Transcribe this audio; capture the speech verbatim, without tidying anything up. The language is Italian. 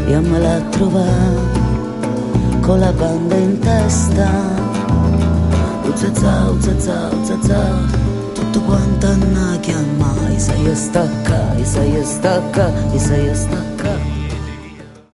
io me la trovavo con la banda in testa, uzzazà, uzzazà, uzzazà, tutto quanto a chiamai, sai stacca, sai stacca, sai stacca.